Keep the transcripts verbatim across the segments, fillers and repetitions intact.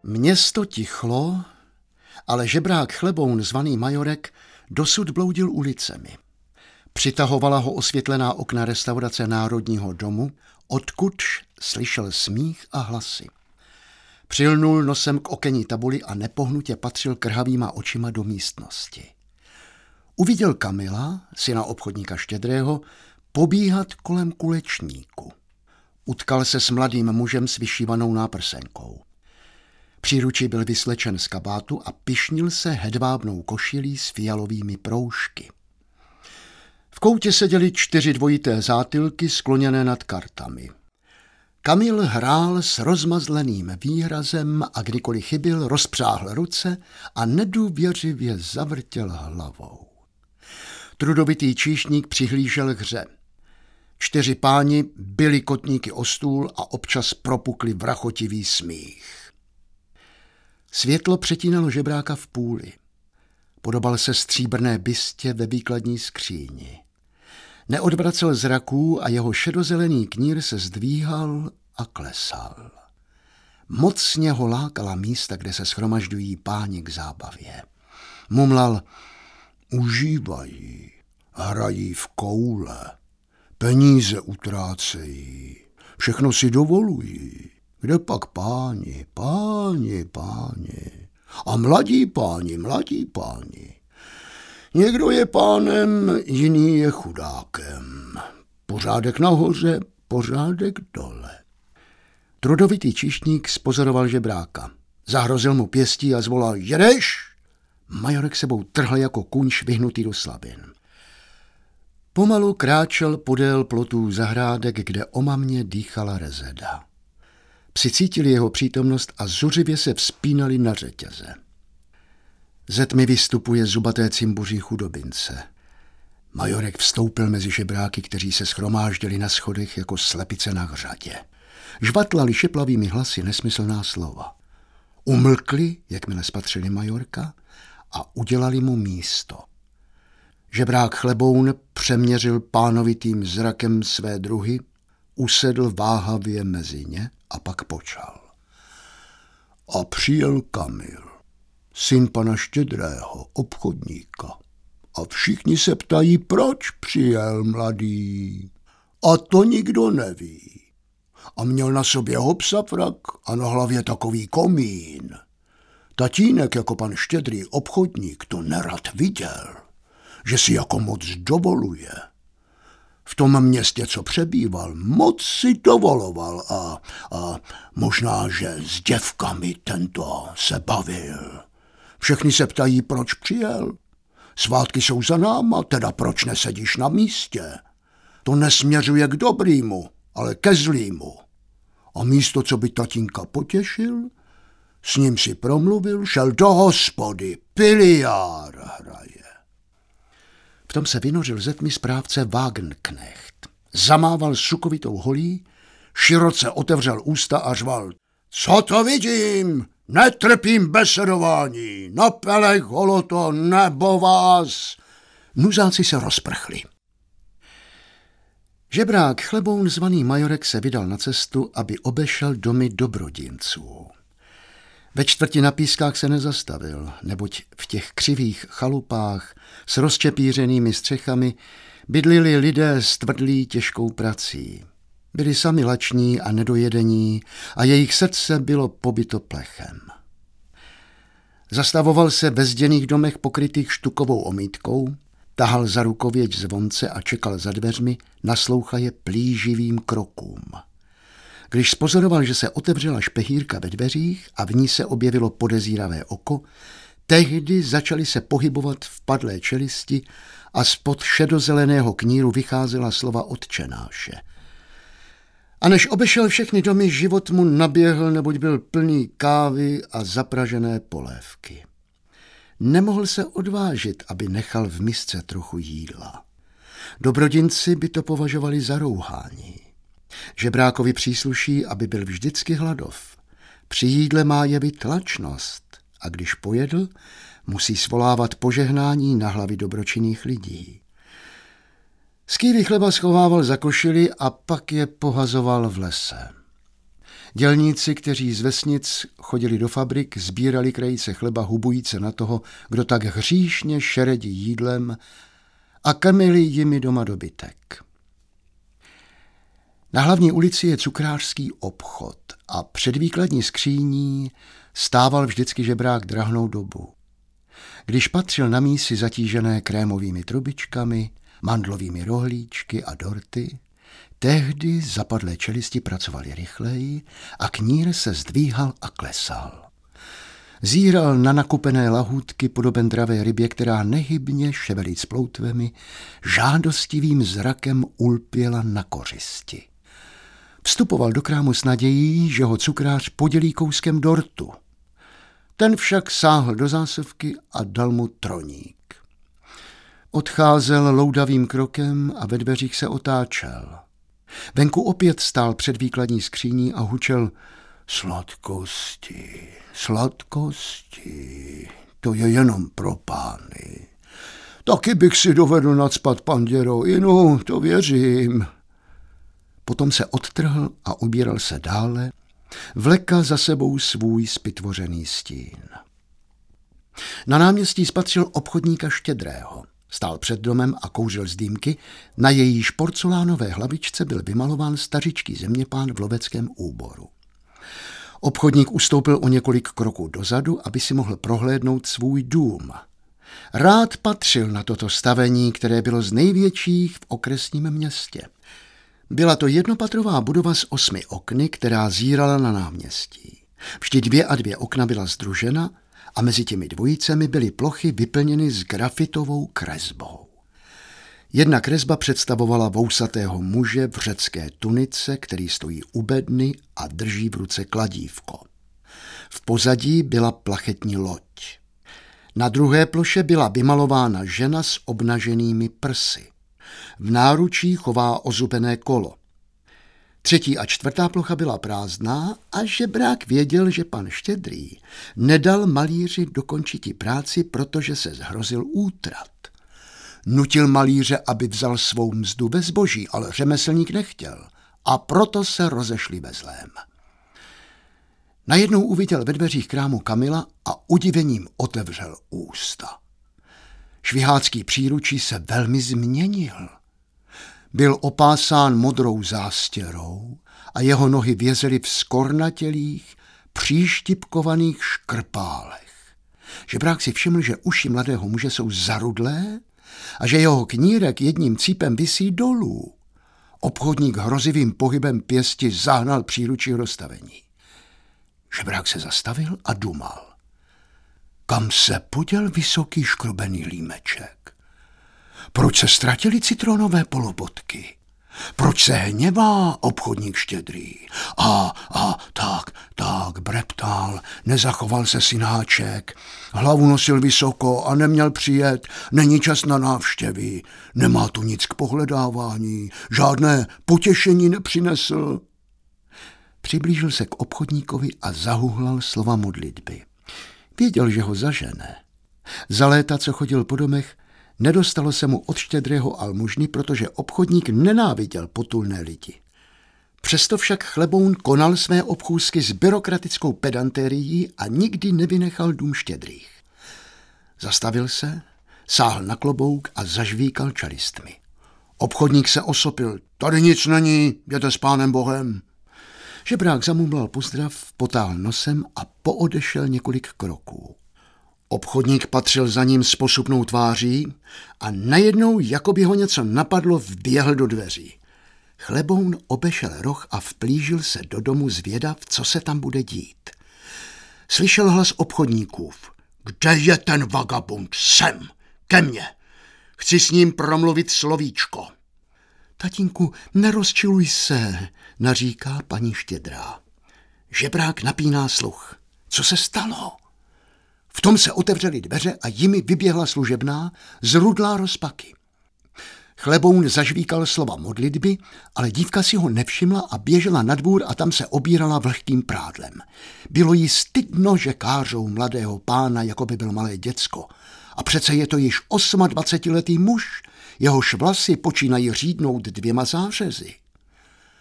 Město tichlo, ale žebrák Chleboun zvaný Majorek dosud bloudil ulicemi. Přitahovala ho osvětlená okna restaurace Národního domu, odkudž slyšel smích a hlasy. Přilnul nosem k okenní tabuli a nepohnutě patřil krhavýma očima do místnosti. Uviděl Kamila, syna obchodníka Štědrého, pobíhat kolem kulečníku. Utkal se s mladým mužem s vyšívanou náprsenkou. Příručí byl vyslečen z kabátu a pyšnil se hedvábnou košilí s fialovými proužky. V koutě seděly čtyři dvojité zátylky skloněné nad kartami. Kamil hrál s rozmazleným výrazem a kdykoliv chybil, rozpřáhl ruce a nedůvěřivě zavrtěl hlavou. Trudovitý číšník přihlížel k hře. Čtyři páni bili kotníky o stůl a občas propukli vrachotivý smích. Světlo přetínalo žebráka v půli. Podobal se stříbrné bystě ve výkladní skříni. Neodvracel zraků a jeho šedozelený knír se zdvíhal a klesal. Mocně ho lákala místa, kde se shromažďují páni k zábavě. Mumlal: užívají, hrají v koule, peníze utrácejí, všechno si dovolují. Kde pak páni, páni, páni a mladí páni, mladí páni. Někdo je pánem, jiný je chudákem. Pořádek nahoře, pořádek dole. Trudovitý číšník spozoroval žebráka. Zahrozil mu pěstí a zvolal: jedeš? Majorek sebou trhl jako kůň švihnutý do slabin. Pomalu kráčel podél plotů zahrádek, kde omamně dýchala rezeda. Psi cítili jeho přítomnost a zuřivě se vzpínali na řetěze. Ze tmy vystupuje zubaté cimbuří chudobince. Majorek vstoupil mezi žebráky, kteří se shromáždili na schodech jako slepice na hřadě. Žvatlali šeplavými hlasy nesmyslná slova. Umlkli, jakmile spatřili Majorka, a udělali mu místo. Žebrák Chleboun přeměřil pánovitým zrakem své druhy, usedl váhavě mezi ně a pak počal. A přijel Kamil, syn pana Štědrého, obchodníka. A všichni se ptají, proč přijel mladý. A to nikdo neví. A měl na sobě hopsafrak a na hlavě takový komín. Tatínek jako pan Štědrý obchodník to nerad viděl, že si jako moc dovoluje. V tom městě, co přebýval, moc si dovoloval a, a možná, že s děvkami tento se bavil. Všechny se ptají, proč přijel. Svátky jsou za náma, teda proč nesedíš na místě? To nesměřuje k dobrýmu, ale ke zlýmu. A místo, co by tatínka potěšil, s ním si promluvil, šel do hospody, piliár hraje. V tom se vynořil ze tmy správce Wagenknecht. Zamával sukovitou holí, široce otevřel ústa a řval: co to vidím? Netrpím besedování, na pelech holoto nebo vás. Nuzáci se rozprchli. Žebrák Chleboun zvaný Majorek se vydal na cestu, aby obešel domy dobrodinců. Ve čtvrti na Pískách se nezastavil, neboť v těch křivých chalupách s rozčepířenými střechami bydlili lidé s tvrdlý těžkou prací. Byli sami lační a nedojedení a jejich srdce bylo pobyto plechem. Zastavoval se ve zděných domech pokrytých štukovou omítkou, tahal za rukověď zvonce a čekal za dveřmi, naslouchaje plíživým krokům. Když spozoroval, že se otevřela špehírka ve dveřích a v ní se objevilo podezíravé oko, tehdy začaly se pohybovat vpadlé čelisti a spod šedozeleného kníru vycházela slova Otčenáše. A než obešel všechny domy, život mu naběhl, neboť byl plný kávy a zapražené polévky. Nemohl se odvážit, aby nechal v misce trochu jídla. Dobrodinci by to považovali za rouhání. Žebrákovi přísluší, aby byl vždycky hladov. Při jídle má jevit lačnost a když pojedl, musí svolávat požehnání na hlavy dobročinných lidí. Skýry chleba schovával za košili a pak je pohazoval v lese. Dělníci, kteří z vesnic chodili do fabrik, sbírali krajíce chleba hubujíce na toho, kdo tak hříšně šeredí jídlem, a krmili jimi doma dobytek. Na hlavní ulici je cukrářský obchod a před výkladní skříní stával vždycky žebrák drahnou dobu. Když patřil na mísy zatížené krémovými trubičkami, mandlovými rohlíčky a dorty, tehdy zapadlé čelisti pracovaly rychleji a knír se zdvíhal a klesal. Zíral na nakupené lahůdky podoben dravé rybě, která nehybně ševelit s ploutvemi, žádostivým zrakem ulpěla na kořisti. Vstupoval do krámu s nadějí, že ho cukrář podělí kouskem dortu. Ten však sáhl do zásuvky a dal mu troník. Odcházel loudavým krokem a ve dveřích se otáčel. Venku opět stál před výkladní skříní a hučel: sladkosti, sladkosti, to je jenom pro pány. Taky bych si dovedl nacpat panděro, inu, to věřím. Potom se odtrhl a ubíral se dále, vlekal za sebou svůj zpytvořený stín. Na náměstí spatřil obchodníka Štědrého. Stál před domem a kouřil z dýmky, na jejíž porcelánové hlavičce byl vymalován stařičký zeměpán v loveckém úboru. Obchodník ustoupil o několik kroků dozadu, aby si mohl prohlédnout svůj dům. Rád patřil na toto stavení, které bylo z největších v okresním městě. Byla to jednopatrová budova s osmi okny, která zírala na náměstí. Vždy dvě a dvě okna byla sdružena a mezi těmi dvojicemi byly plochy vyplněny s grafitovou kresbou. Jedna kresba představovala vousatého muže v řecké tunice, který stojí u bedny a drží v ruce kladívko. V pozadí byla plachetní loď. Na druhé ploše byla vymalována žena s obnaženými prsy. V náručí chová ozubené kolo. Třetí a čtvrtá plocha byla prázdná a žebrák věděl, že pan Štědrý nedal malíři dokončiti práci, protože se zhrozil útrat. Nutil malíře, aby vzal svou mzdu ve zboží, ale řemeslník nechtěl a proto se rozešli ve zlém. Najednou uviděl ve dveřích krámu Kamila a udivením otevřel ústa. Švihácký příručí se velmi změnil. Byl opásán modrou zástěrou a jeho nohy vězely v skornatělých, příštipkovaných škrpálech. Žebrák si všiml, že uši mladého muže jsou zarudlé a že jeho knírek jedním cípem visí dolů. Obchodník hrozivým pohybem pěsti zahnal příručí k rozstavení. Žebrák se zastavil a dumal. Kam se poděl vysoký škrubený límeček? Proč se ztratily citronové polobotky? Proč se hněvá obchodník Štědrý? A, a, tak, tak, breptal, nezachoval se synáček, hlavu nosil vysoko a neměl přijet, není čas na návštěvy, nemá tu nic k pohledávání, žádné potěšení nepřinesl. Přiblížil se k obchodníkovi a zahuhlal slova modlitby. Věděl, že ho zažene. Za léta, co chodil po domech, nedostalo se mu od Štědrého almužny, protože obchodník nenáviděl potulné lidi. Přesto však Chleboun konal své obchůzky s byrokratickou pedantérií a nikdy nevynechal dům Štědrých. Zastavil se, sáhl na klobouk a zažvíkal čelistmi. Obchodník se osopil. Tady nic není, jděte s pánem Bohem. Žebrák zamumlal pozdrav, potáhl nosem a poodešel několik kroků. Obchodník patřil za ním s posupnou tváří a najednou, jako by ho něco napadlo, vběhl do dveří. Chleboun obešel roh a vplížil se do domu zvědav, co se tam bude dít. Slyšel hlas obchodníkův. Kde je ten vagabund? Sem, ke mně. Chci s ním promluvit slovíčko. Tatínku, nerozčiluj se, naříká paní Štědrá. Žebrák napíná sluch. Co se stalo? V tom se otevřely dveře a jimi vyběhla služebná, zrudlá rozpaky. Chleboun zažvíkal slova modlitby, ale dívka si ho nevšimla a běžela na dvůr a tam se obírala vlhkým prádlem. Bylo jí stydno, že kářou mladého pána, jako by byl malé děcko. A přece je to již osmadvacetiletý muž, jehož vlasy počínají řídnout dvěma zářezy.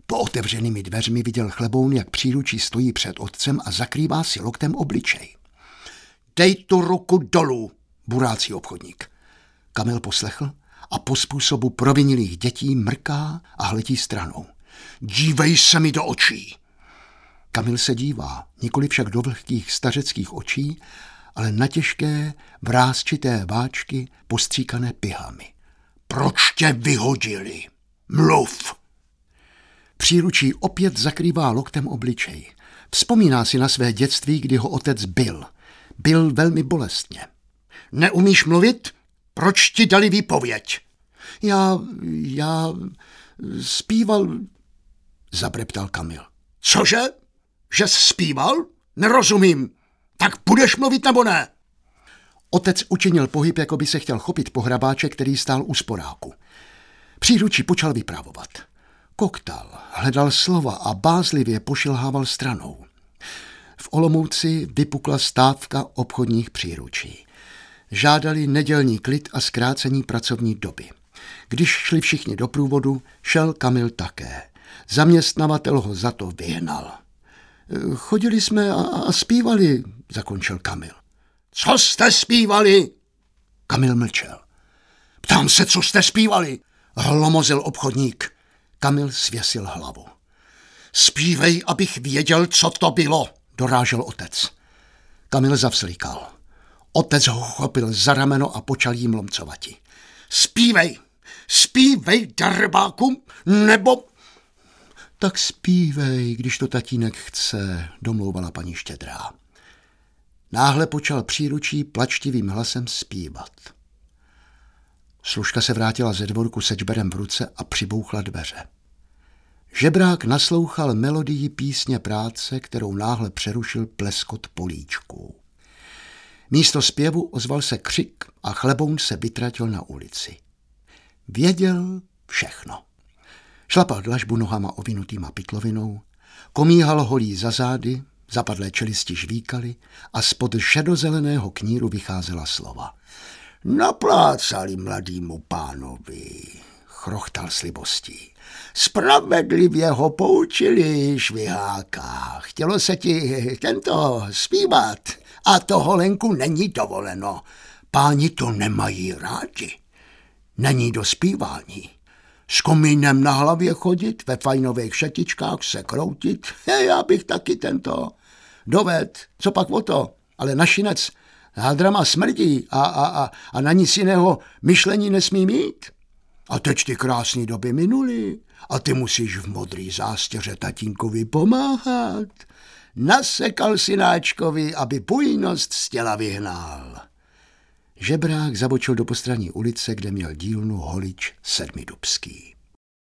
Po otevřenými dveřmi viděl Chleboun, jak příručí stojí před otcem a zakrývá si loktem obličej. Dej tu ruku dolů, burácí obchodník. Kamil poslechl a po způsobu provinilých dětí mrká a hledí stranou. Dívej se mi do očí. Kamil se dívá, nikoli však do vlhkých stařeckých očí, ale na těžké, vrásčité váčky postříkané pihami. Proč tě vyhodili? Mluv! Příručí opět zakrývá loktem obličej. Vzpomíná si na své dětství, kdy ho otec bil. Byl velmi bolestně. Neumíš mluvit? Proč ti dali výpověď? Já, já zpíval, zabreptal Kamil. Cože? Že jsi zpíval? Nerozumím. Tak budeš mluvit nebo ne? Otec učinil pohyb, jako by se chtěl chopit pohrabáče, který stál u sporáku. Příručí počal vypravovat. Koktal, hledal slova a bázlivě pošilhával stranou. V Olomouci vypukla stávka obchodních příručí. Žádali nedělní klid a zkrácení pracovní doby. Když šli všichni do průvodu, šel Kamil také. Zaměstnavatel ho za to vyhnal. Chodili jsme a, a zpívali, zakončil Kamil. Co jste zpívali? Kamil mlčel. Ptám se, co jste zpívali? Hlomozil obchodník. Kamil svěsil hlavu. Zpívej, abych věděl, co to bylo, dorážel otec. Kamil zavzlikal. Otec ho chopil za rameno a počal jim lomcovati. Zpívej, zpívej, darebáku, nebo... Tak zpívej, když to tatínek chce, domlouvala paní Štědrá. Náhle počal příručí plačtivým hlasem zpívat. Služka se vrátila ze dvorku se čberem v ruce a přibouchla dveře. Žebrák naslouchal melodii písně práce, kterou náhle přerušil pleskot políčků. Místo zpěvu ozval se křik a Chleboun se vytratil na ulici. Věděl všechno. Šlapal dlažbu nohama ovinutýma pytlovinou, komíhal holí za zády, zapadlé čelisti žvíkaly a spod šedozeleného kníru vycházela slova. Naplácali mladýmu pánovi, chrochtal s libostí. Spravedlivě ho poučili, šviháka. Chtělo se ti tento zpívat a toho Lenku není dovoleno. Páni to nemají rádi. Není do zpívání. S komínem na hlavě chodit, ve fajnových šatičkách se kroutit. He, já bych taky tento doved, co pak o to, ale našinec hádrama smrdí a, a, a, a na nic jiného myšlení nesmí mít. A teď ty krásné doby minuly a ty musíš v modrý zástěře tatínkovi pomáhat. Nasekal synáčkovi, aby bujnost z těla vyhnal. Žebrák zabočil do postranní ulice, kde měl dílnu holič Sedmidubský.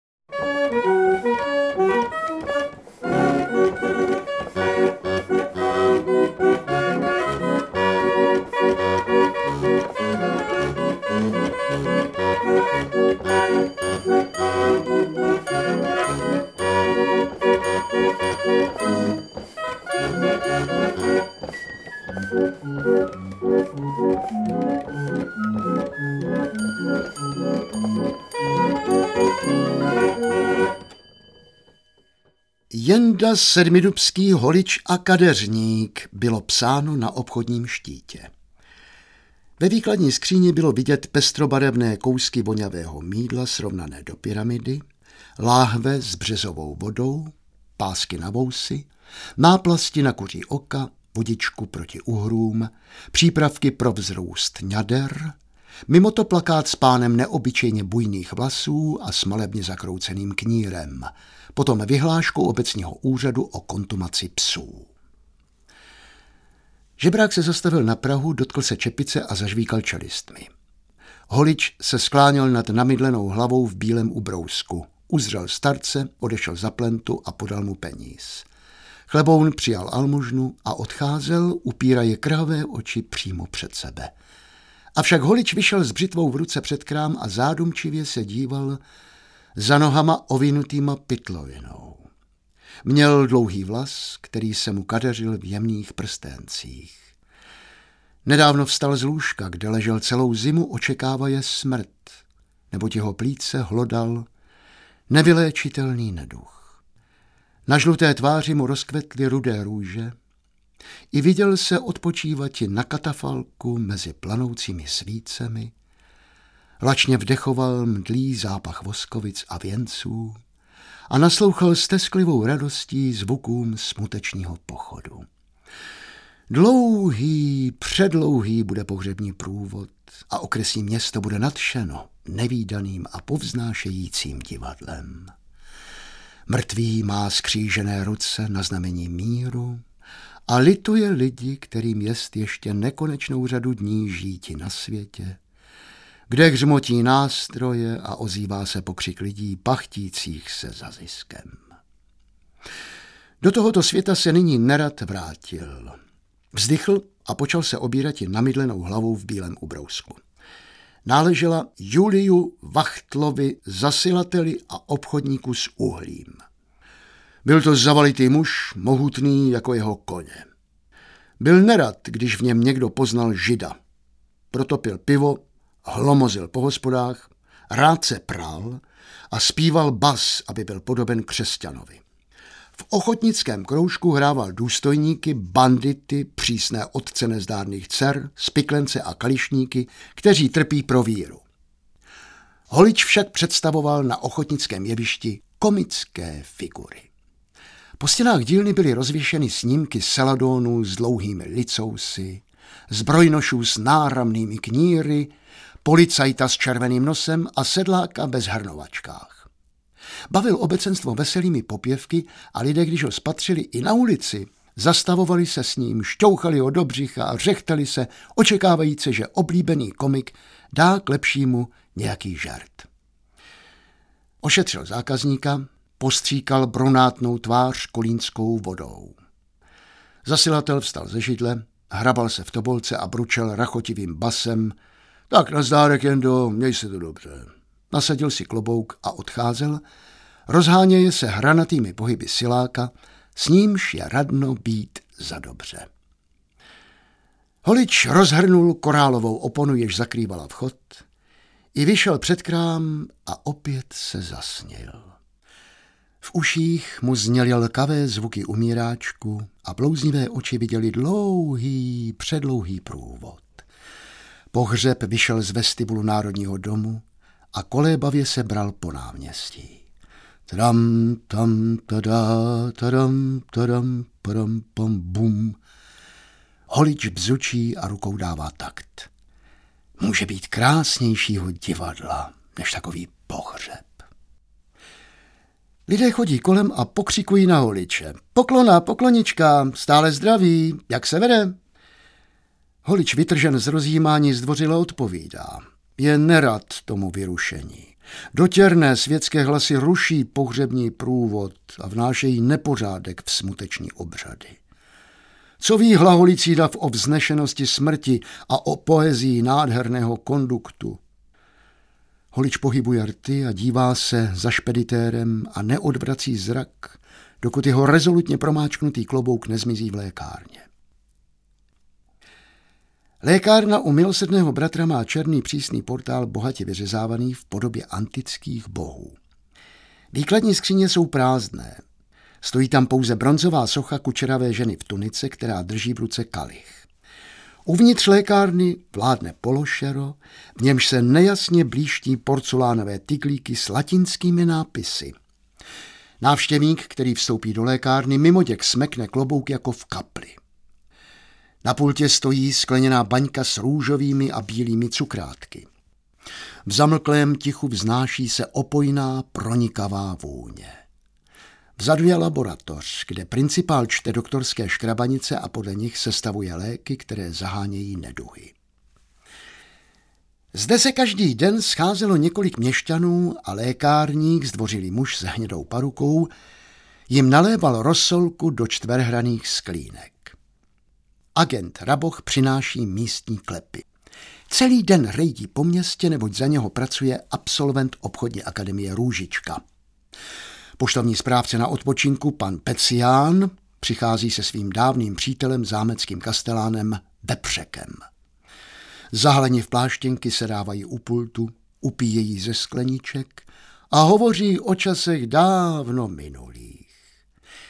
Jenda Sedmidubský, holič a kadeřník, bylo psáno na obchodním štítě. Ve výkladní skříni bylo vidět pestrobarevné kousky vonavého mýdla srovnané do pyramidy, láhve s březovou vodou, pásky na vousy, náplasti na kuří oka, vodičku proti uhrům, přípravky pro vzrůst ňader, mimo to plakát s pánem neobyčejně bujných vlasů a s malebně zakrouceným knírem, potom vyhláškou obecního úřadu o kontumaci psů. Žebrák se zastavil na prahu, dotkl se čepice a zažvíkal čelistmi. Holič se skláněl nad namydlenou hlavou v bílém ubrousku, uzřel starce, odešel za plentu a podal mu peníz. Chleboun přijal almužnu a odcházel, upíraje krvavé oči přímo před sebe. Avšak holič vyšel s břitvou v ruce před krám a zádumčivě se díval za nohama ovinutýma pytlovinou. Měl dlouhý vlas, který se mu kadeřil v jemných prstencích. Nedávno vstal z lůžka, kde ležel celou zimu, očekávaje smrt, neboť jeho plíce hlodal nevyléčitelný neduch. Na žluté tváři mu rozkvetly rudé růže i viděl se odpočívati na katafalku mezi planoucími svícemi, lačně vdechoval mdlý zápach voskovic a věnců a naslouchal s tesklivou radostí zvukům smutečního pochodu. Dlouhý, předlouhý bude pohřební průvod a okresní město bude nadšeno nevídaným a povznášejícím divadlem. Mrtvý má skřížené ruce na znamení míru a lituje lidi, kterým jest ještě nekonečnou řadu dní žíti na světě, kde hřmotí nástroje a ozývá se pokřik lidí pachtících se za ziskem. Do tohoto světa se nyní nerad vrátil. Vzdychl a počal se obírati namydlenou hlavou v bílém ubrousku. Náležela Juliu Vachtlovi, zasilateli a obchodníku s uhlím. Byl to zavalitý muž, mohutný jako jeho koně. Byl nerad, když v něm někdo poznal Žida. Proto pil pivo, hlomozil po hospodách, rád se pral a zpíval bas, aby byl podoben křesťanovi. V ochotnickém kroužku hrával důstojníky, bandity, přísné otce nezdárných dcer, spiklence a kališníky, kteří trpí pro víru. Holič však představoval na ochotnickém jevišti komické figury. Po stěnách dílny byly rozvěšeny snímky seladónů s dlouhými licousy, zbrojnošů s náramnými kníry, policajta s červeným nosem a sedláka bez hrnovačkách. Bavil obecenstvo veselými popěvky a lidé, když ho spatřili i na ulici, zastavovali se s ním, šťouchali ho do břicha a řechtali se, očekávajíce, že oblíbený komik dá k lepšímu nějaký žert. Ošetřil zákazníka, postříkal brunátnou tvář kolínskou vodou. Zasilatel vstal ze židle, hrabal se v tobolce a bručel rachotivým basem: tak nazdárek, Jendo, měj se to dobře. Nasadil si klobouk a odcházel, rozháněje se hranatými pohyby siláka, s nímž je radno být za dobře. Holič rozhrnul korálovou oponu, jež zakrývala vchod, i vyšel před krám a opět se zasněl. V uších mu zněly lkavé zvuky umíráčku a blouznivé oči viděli dlouhý, předlouhý průvod. Pohřeb vyšel z vestibulu Národního domu a kolébavě se bral po náměstí. Tram, tam, tada, tadam, tadam, padam, pam, bum. Holič bzučí a rukou dává takt. Může být krásnějšího divadla než takový pohřeb. Lidé chodí kolem a pokřikují na Holiče. Poklona, poklonička, stále zdraví, jak se vede? Holič vytržen z rozjímání zdvořile odpovídá. Je nerad tomu vyrušení. Dotěrné světské hlasy ruší pohřební průvod a vnášejí nepořádek v smuteční obřady. Co ví hlaholicí dav o vznešenosti smrti a o poezii nádherného konduktu? Holič pohybuje rty a dívá se za špeditérem a neodvrací zrak, dokud jeho rezolutně promáčknutý klobouk nezmizí v lékárně. Lékárna u milosrdného bratra má černý přísný portál bohatě vyřezávaný v podobě antických bohů. Výkladní skříně jsou prázdné. Stojí tam pouze bronzová socha kučeravé ženy v tunice, která drží v ruce kalich. Uvnitř lékárny vládne pološero, v němž se nejasně blíští porcelánové tyglíky s latinskými nápisy. Návštěvník, který vstoupí do lékárny, mimoděk smekne klobouk jako v kapli. Na pultě stojí skleněná baňka s růžovými a bílými cukrátky. V zamlklém tichu vznáší se opojná, pronikavá vůně. Vzadu je laboratoř, kde principál čte doktorské škrabanice a podle nich sestavuje léky, které zahánějí neduhy. Zde se každý den scházelo několik měšťanů a lékárník, zdvořilý muž s hnědou parukou, jim naléval rosolku do čtverhranných sklínek. Agent Raboch přináší místní klepy. Celý den rejdí po městě, neboť za něho pracuje absolvent obchodní akademie Růžička. Poštovní správce na odpočinku pan Pecián přichází se svým dávným přítelem zámeckým kastelánem Vepřekem. Zahaleni v pláštěnky se dávají u pultu, upíjejí ze skleniček a hovoří o časech dávno minulých.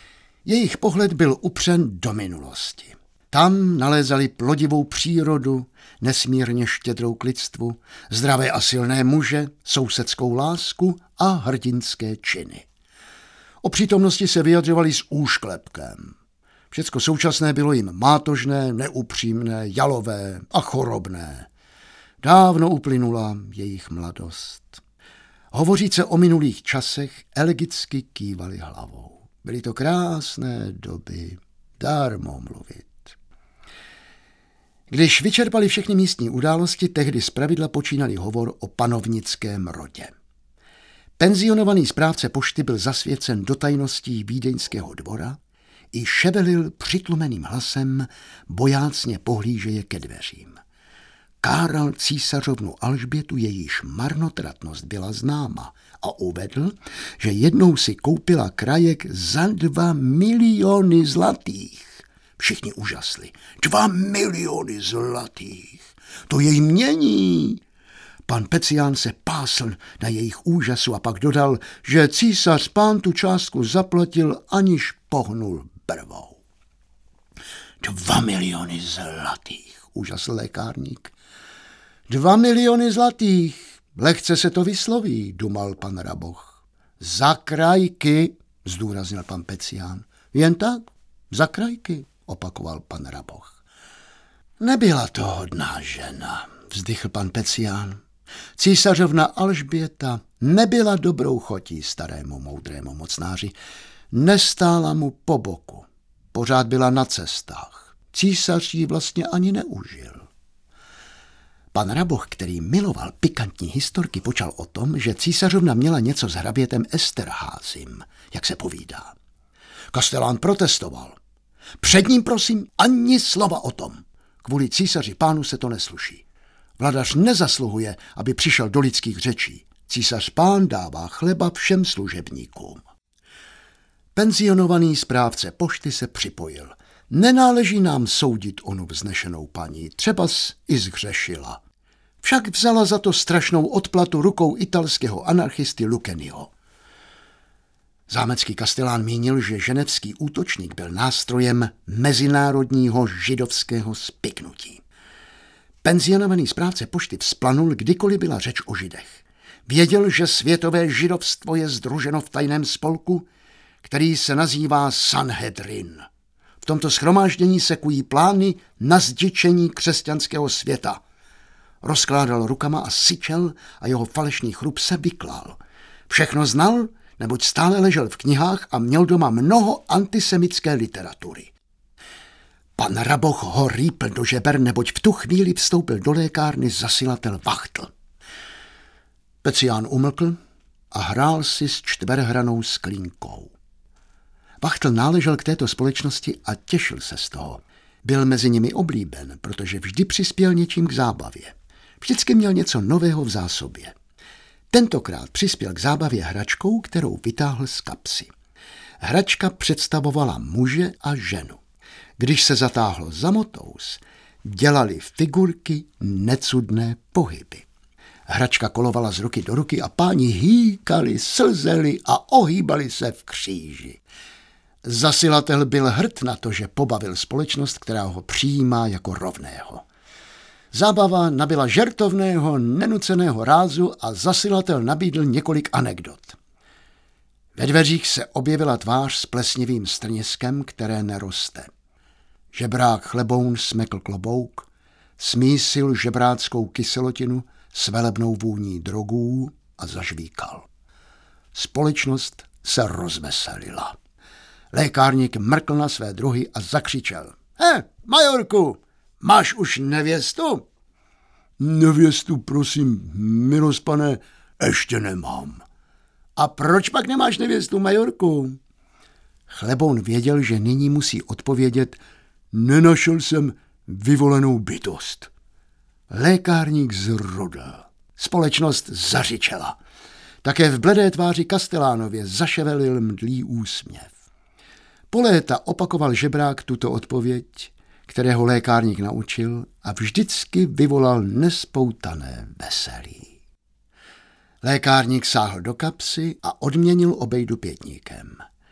Jejich pohled byl upřen do minulosti. Tam nalézali plodivou přírodu, nesmírně štědrou k lidstvu, zdravé a silné muže, sousedskou lásku a hrdinské činy. O přítomnosti se vyjadřovali s úšklepkem. Všecko současné bylo jim mátožné, neupřímné, jalové a chorobné. Dávno uplynula jejich mladost. Hovoříce o minulých časech elegicky kývali hlavou. Byly to krásné doby, dármo mluvit. Když vyčerpali všechny místní události, tehdy zpravidla počínali hovor o panovnickém rodě. Penzionovaný správce pošty byl zasvěcen do tajností vídeňského dvora i ševelil přitlumeným hlasem, bojácně pohlížeje ke dveřím. Káral císařovnu Alžbětu, jejíž marnotratnost byla známa, a uvedl, že jednou si koupila krajek za dva miliony zlatých. Všichni úžasli. Dva miliony zlatých. To jej mění. Pan Pecián se pásl na jejich úžasu a pak dodal, že císař pán tu částku zaplatil, aniž pohnul brvou. Dva miliony zlatých, úžasl lékárník. Dva miliony zlatých, lehce se to vysloví, dumal pan Raboch. Za krajky, zdůraznil pan Pecián. Jen tak, za krajky, opakoval pan Raboch. Nebyla to hodná žena, vzdychl pan Pecián. Císařovna Alžběta nebyla dobrou chotí starému moudrému mocnáři. Nestála mu po boku. Pořád byla na cestách. Císař ji vlastně ani neužil. Pan Raboch, který miloval pikantní historky, počal o tom, že císařovna měla něco s hrabětem Esterházym, jak se povídá. Kastelán protestoval. Před ním, prosím, ani slova o tom. Kvůli císaři pánu se to nesluší. Vladař nezasluhuje, aby přišel do lidských řečí. Císař pán dává chleba všem služebníkům. Penzionovaný správce pošty se připojil. Nenáleží nám soudit onu vznešenou paní, třebas i zhřešila. Však vzala za to strašnou odplatu rukou italského anarchisty Lucchiniho. Zámecký kastelán mínil, že ženevský útočník byl nástrojem mezinárodního židovského spiknutí. Penzionovaný správce pošty vzplanul, kdykoliv byla řeč o židech. Věděl, že světové židovstvo je sdruženo v tajném spolku, který se nazývá Sanhedrin. V tomto shromáždění se kují plány na zdičení křesťanského světa. Rozkládal rukama a syčel a jeho falešný chrup se vyklál. Všechno znal, neboť stále ležel v knihách a měl doma mnoho antisemitské literatury. Pan Raboch ho rýpl do žeber, neboť v tu chvíli vstoupil do lékárny zasilatel Vachtl. Pecián umlkl a hrál si s čtverhranou sklínkou. Vachtl náležel k této společnosti a těšil se z toho. Byl mezi nimi oblíben, protože vždy přispěl něčím k zábavě. Vždycky měl něco nového v zásobě. Tentokrát přispěl k zábavě hračkou, kterou vytáhl z kapsy. Hračka představovala muže a ženu. Když se zatáhlo za motous, dělali figurky necudné pohyby. Hračka kolovala z ruky do ruky a páni hýkali, slzeli a ohýbali se v kříži. Zasilatel byl hrt na to, že pobavil společnost, která ho přijímá jako rovného. Zábava nabyla žertovného, nenuceného rázu a zasilatel nabídl několik anekdot. Ve dveřích se objevila tvář s plesnivým strniskem, které neroste. Žebrák Chleboun smekl klobouk, smísil žebráckou kyselotinu s velebnou vůní drogů a zažvíkal. Společnost se rozveselila. Lékárník mrkl na své druhy a zakřičel. He, majorku, máš už nevěstu? Nevěstu, prosím, milost pane, ještě nemám. A proč pak nemáš nevěstu, majorku? Chleboun věděl, že nyní musí odpovědět, nenašel jsem vyvolenou bytost. Lékárník zrodl. Společnost zařičela. Také v bledé tváři Kastelánově zaševelil mdlý úsměv. Po léta opakoval žebrák tuto odpověď, kterého lékárník naučil a vždycky vyvolal nespoutané veselí. Lékárník sáhl do kapsy a odměnil obejdu pětníkem.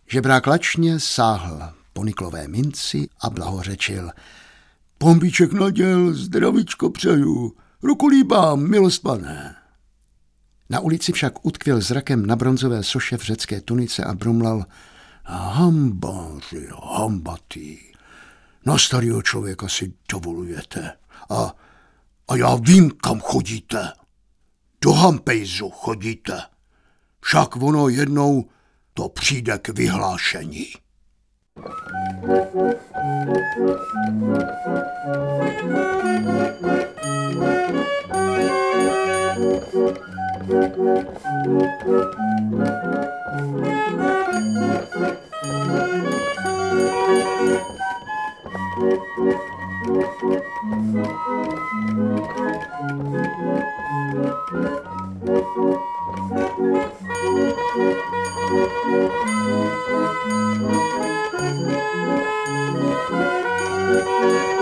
Žebrák lačně sáhl po niklové minci a blahořečil. Pombíček naděl, zdravíčko přeju, ruku líbám, milost pane. Na ulici však utkvěl zrakem na bronzové soše v řecké tunice a brumlal. Hambáři, hambatý, na starého člověka si dovolujete. A, a já vím, kam chodíte. Do Hampejzu chodíte. Však ono jednou to přijde k vyhlášení. Thank you.